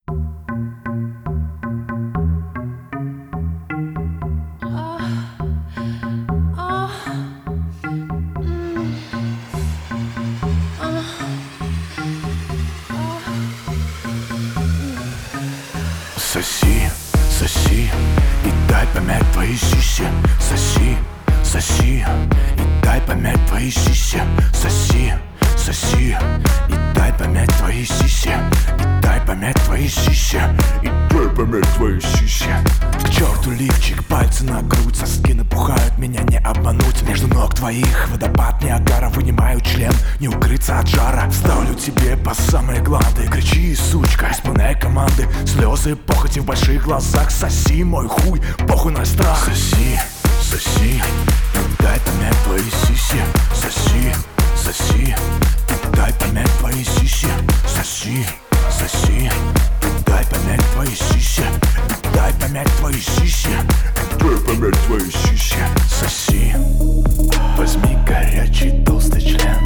Соси, соси и дай помять твои сиси. Соси, соси и дай помять твои сиси. Соси, соси и дай помять твои сиси. И дай помять твои сиси. И дай помять твои сиси. К черту лифчик, пальцы на грудь, соски напухают, меня не обмануть. Между ног твоих водопад Ниагара, вынимаю член, не укрыться от жара. Ставлю тебе по самые гланды, кричи, сучка, исполняй команды. Слезы, похоти в больших глазах, соси мой хуй, похуй на страх. Соси, соси и дай помять твои сиси. Соси, соси и дай помять твои сиси. Соси, соси и дай помять твои сиси. И дай помять твои сиси. И дай помять твои сиси. Соси, возьми горячий толстый член,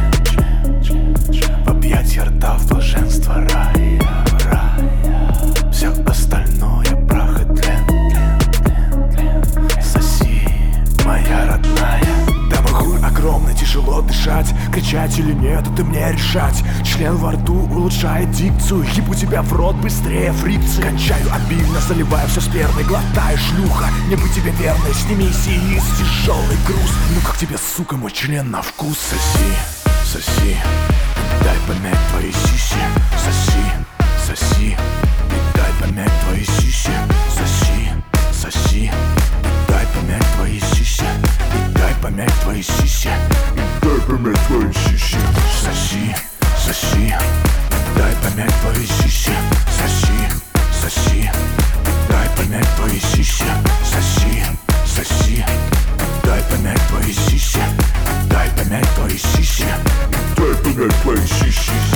в объятья рта, в блаженство рая. Все остальное прах и тлен. Соси, моя родная. Да мой хуй огромный, тяжело дышать, кричать или нет, это мне решать. Член во рту улучшает дикцию, ебу тебя в рот быстрее, фрикции. Кончаю обильно, заливаю все спермой, глотаю, шлюха, не быть тебе верной. Сними сиис, тяжелый груз. Ну как тебе, сука, мой член на вкус. Соси, соси и дай помять твои сиси. Соси, соси и дай помять твои сиси. Соси, соси и дай помять твои сиси. И дай помять твои сиси. И дай помять твои сиси. Соси, соси и дай помять твои сиси. Соси, соси и дай помять твои сиси. Соси, соси и дай помять твои сиси. И дай помять твои сиси. И дай помять твои сиси.